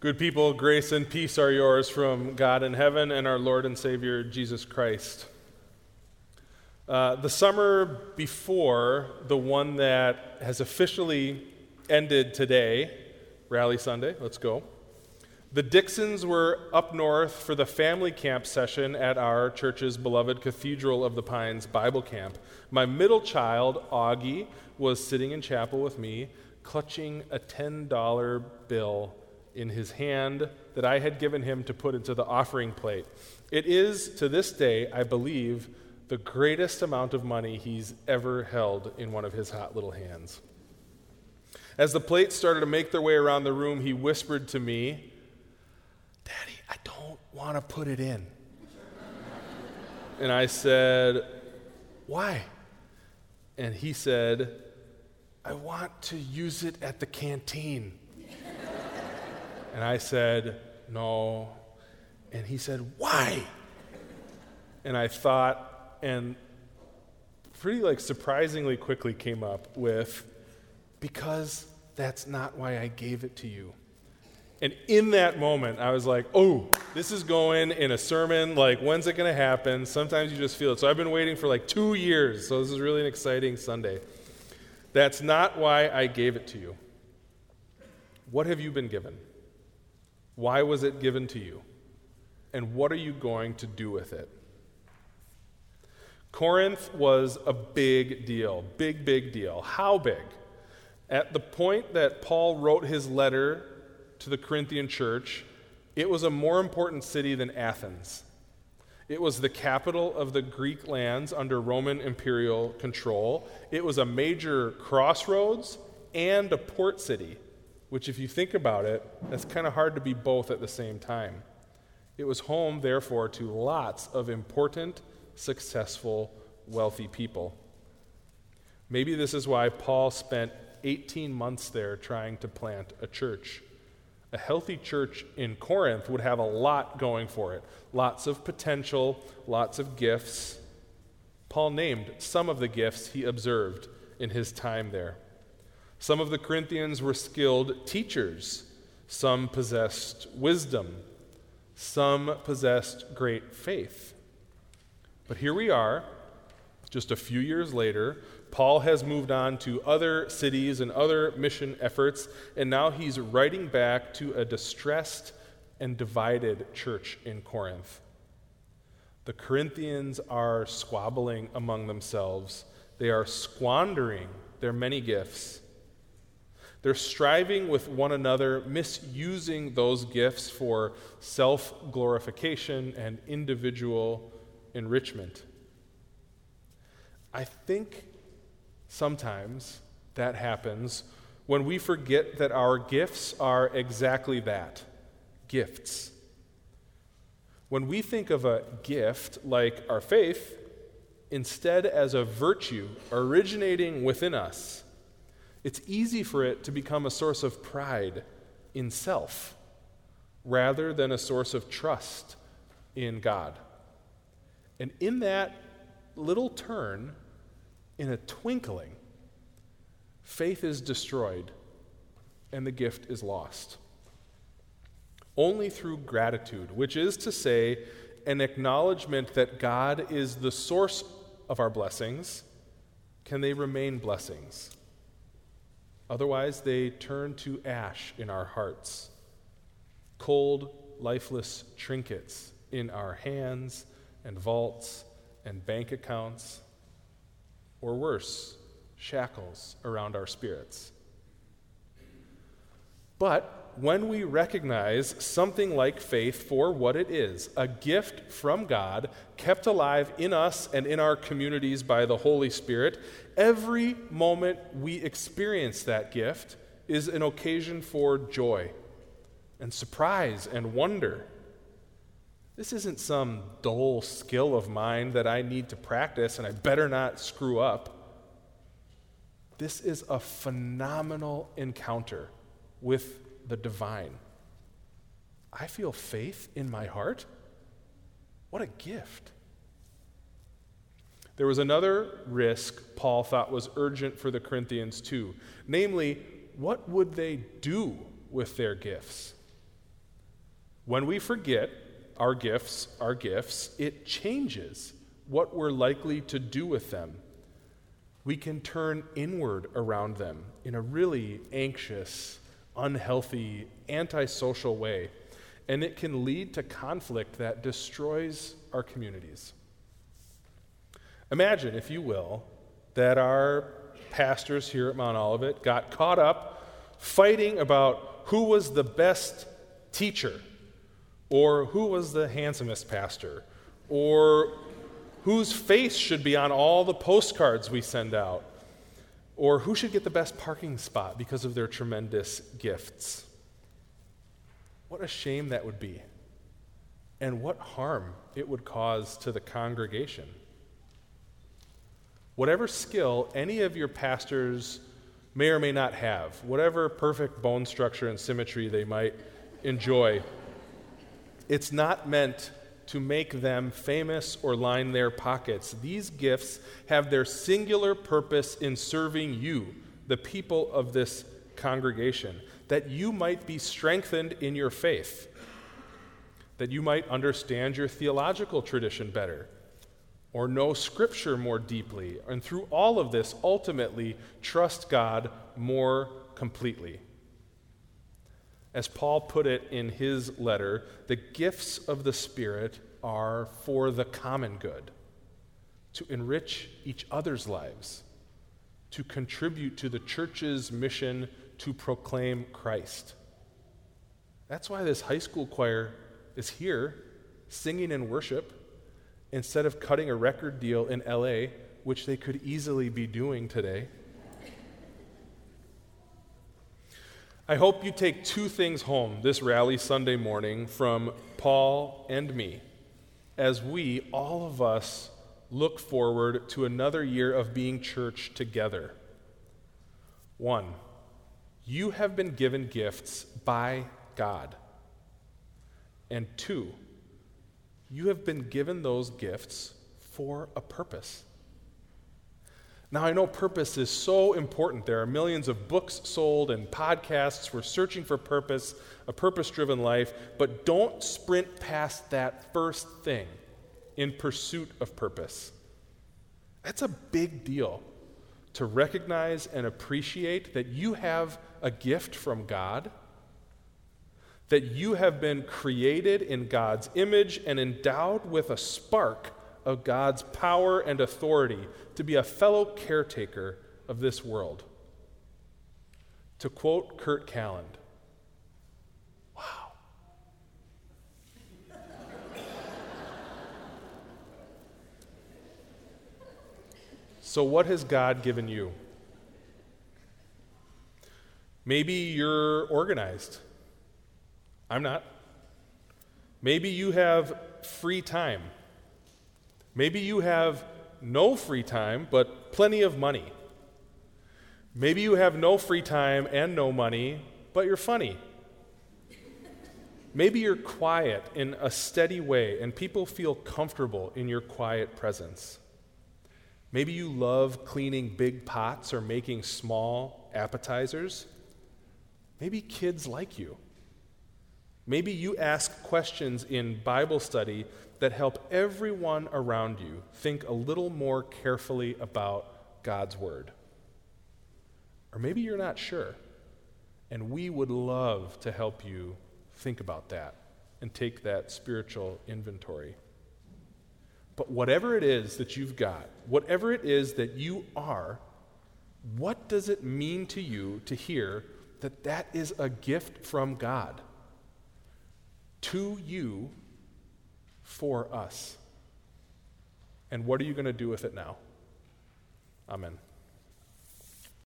Good people, grace and peace are yours from God in heaven and our Lord and Savior, Jesus Christ. The summer before the one that has officially ended today, Rally Sunday, let's go, the Dixons were up north for the family camp session at our church's beloved Cathedral of the Pines Bible Camp. My middle child, Augie, was sitting in chapel with me, clutching a $10 bill in his hand that I had given him to put into the offering plate. It is, to this day, I believe, the greatest amount of money he's ever held in one of his hot little hands. As the plates started to make their way around the room, he whispered to me, "Daddy, I don't want to put it in." And I said, "Why?" And he said, "I want to use it at the canteen." And I said, "No." And he said, "Why?" And I thought, and pretty surprisingly quickly came up with, "Because that's not why I gave it to you." And in that moment, I was like, oh, this is going in a sermon, when's it going to happen? Sometimes you just feel it. So I've been waiting for 2 years, so this is really an exciting Sunday. That's not why I gave it to you. What have you been given? Why was it given to you? And what are you going to do with it? Corinth was a big deal, big deal. How big? At the point that Paul wrote his letter to the Corinthian church, it was a more important city than Athens. It was the capital of the Greek lands under Roman imperial control. It was a major crossroads and a port city, which, if you think about it, that's kind of hard to be both at the same time. It was home, therefore, to lots of important, successful, wealthy people. Maybe this is why Paul spent 18 months there trying to plant a church. A healthy church in Corinth would have a lot going for it. Lots of potential, lots of gifts. Paul named some of the gifts he observed in his time there. Some of the Corinthians were skilled teachers. Some possessed wisdom. Some possessed great faith. But here we are, just a few years later. Paul has moved on to other cities and other mission efforts, and now he's writing back to a distressed and divided church in Corinth. The Corinthians are squabbling among themselves. They are squandering their many gifts. They're striving with one another, misusing those gifts for self-glorification and individual enrichment. I think sometimes that happens when we forget that our gifts are exactly that, gifts. When we think of a gift like our faith, instead as a virtue originating within us, it's easy for it to become a source of pride in self rather than a source of trust in God. And in that little turn, in a twinkling, faith is destroyed and the gift is lost. Only through gratitude, which is to say, an acknowledgement that God is the source of our blessings, can they remain blessings. Otherwise, they turn to ash in our hearts, cold, lifeless trinkets in our hands and vaults and bank accounts, or worse, shackles around our spirits. But when we recognize something like faith for what it is, a gift from God, kept alive in us and in our communities by the Holy Spirit, every moment we experience that gift is an occasion for joy and surprise and wonder. This isn't some dull skill of mine that I need to practice and I better not screw up. This is a phenomenal encounter with the divine. I feel faith in my heart. What a gift. There was another risk Paul thought was urgent for the Corinthians too. Namely, what would they do with their gifts? When we forget our gifts, it changes what we're likely to do with them. We can turn inward around them in a really anxious, unhealthy, antisocial way, and it can lead to conflict that destroys our communities. Imagine, if you will, that our pastors here at Mount Olivet got caught up fighting about who was the best teacher, or who was the handsomest pastor, or whose face should be on all the postcards we send out, or who should get the best parking spot because of their tremendous gifts. What a shame that would be, and what harm it would cause to the congregation. Whatever skill any of your pastors may or may not have, whatever perfect bone structure and symmetry they might enjoy, it's not meant to make them famous or line their pockets. These gifts have their singular purpose in serving you, the people of this congregation, that you might be strengthened in your faith, that you might understand your theological tradition better, or know Scripture more deeply, and through all of this, ultimately, trust God more completely. As Paul put it in his letter, the gifts of the Spirit are for the common good, to enrich each other's lives, to contribute to the church's mission to proclaim Christ. That's why this high school choir is here singing in worship instead of cutting a record deal in LA, which they could easily be doing today. I hope you take two things home this Rally Sunday morning from Paul and me as we, all of us, look forward to another year of being church together. 1, you have been given gifts by God. And 2, you have been given those gifts for a purpose. Now, I know purpose is so important. There are millions of books sold and podcasts. We're searching for purpose, a purpose-driven life, but don't sprint past that first thing in pursuit of purpose. That's a big deal, to recognize and appreciate that you have a gift from God, that you have been created in God's image and endowed with a spark of God's power and authority to be a fellow caretaker of this world. To quote Kurt Calland, wow. So what has God given you? Maybe you're organized. I'm not. Maybe you have free time. Maybe you have no free time, but plenty of money. Maybe you have no free time and no money, but you're funny. Maybe you're quiet in a steady way, and people feel comfortable in your quiet presence. Maybe you love cleaning big pots or making small appetizers. Maybe kids like you. Maybe you ask questions in Bible study that help everyone around you think a little more carefully about God's Word. Or maybe you're not sure, and we would love to help you think about that and take that spiritual inventory. But whatever it is that you've got, whatever it is that you are, what does it mean to you to hear that that is a gift from God? To you, for us. And what are you going to do with it now? Amen.